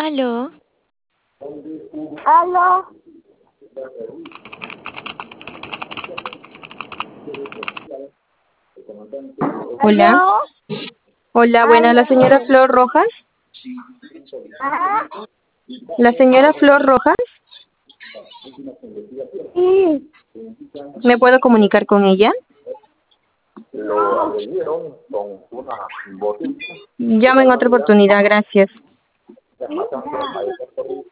Aló, Aló, Hola. aló, Hola, buena, la señora aló. Flor Rojas. Ah, La señora Flor Rojas, sí, ¿me puedo comunicar con ella? Llamo en otra oportunidad, gracias. ya.